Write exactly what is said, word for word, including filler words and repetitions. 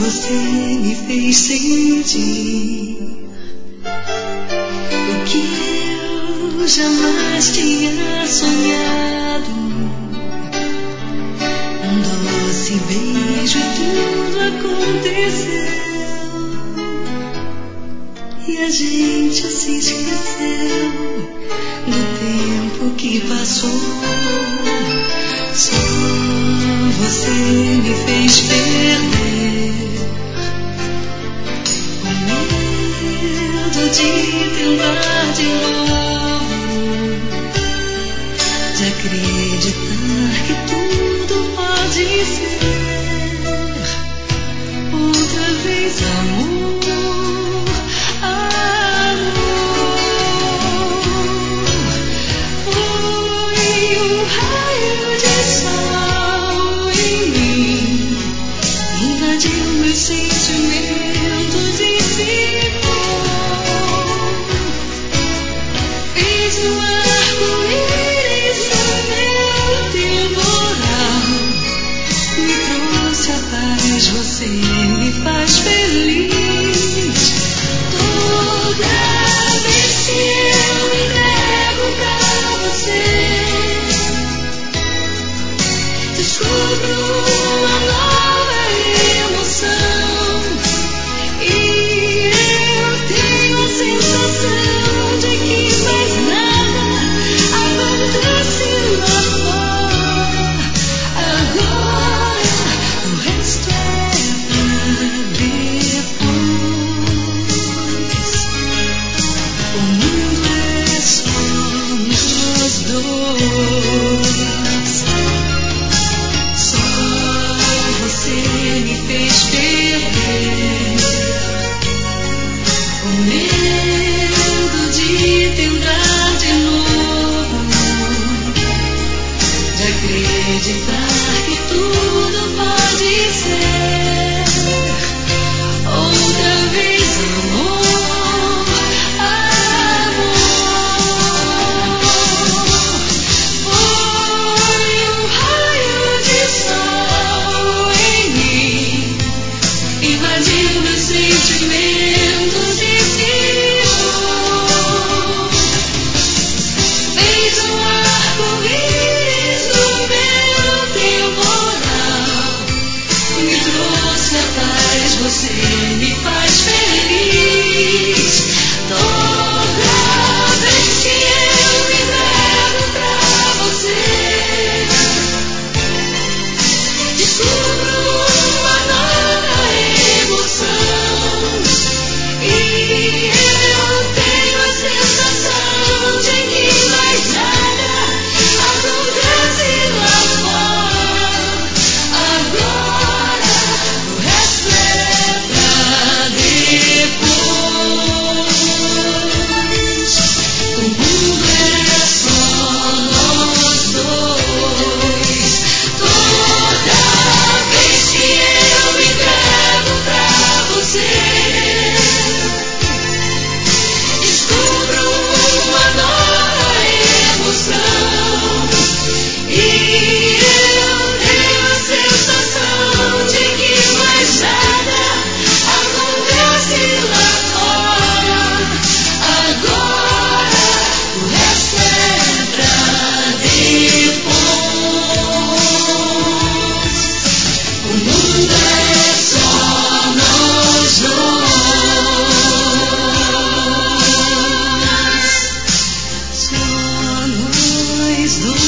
você me fez sentir o que eu jamais tinha sonhado. Um doce beijo e tudo aconteceu, e a gente se esqueceu do tempo que passou. Só você me fez perder o medo de tentar de novo, de acreditar que tudo pode ser outra vez amor, amor. Foi um raio de sol em mim, invadiu meus sentimentos e se foi. Fez um arco-íris no meu temporal, me trouxe a paz, você me faz feliz. Toda vez que eu me entrego pra você, descubro uma nova emoção, e eu tenho a sensação de que mais nada acontece lá fora. Agora o resto é pra depois. O mundo é só nós dois. Só você me fez perder o medo de tentar de novo, de acreditar que tudo pode ser outra vez amor, amor. Foi um raio de sol em mim, invadiu meus sentimentos e se foi. Fez um arco-íris no meu temporal, me trouxe a paz, você me faz feliz. Toda vez que eu me entrego pra você, descubro uma nova emoção, e eu tenho a sensação de que mais nada acontece lá fora. Agora o resto é pra depois. O mundo é só nós dois. Toda vez que eu me entrego pra você, descubro uma nova emoção, e eu tenho a sensação de que mais nada acontece lá fora. Agora o resto é pra depois. O mundo é só nós dois. Só nós dois.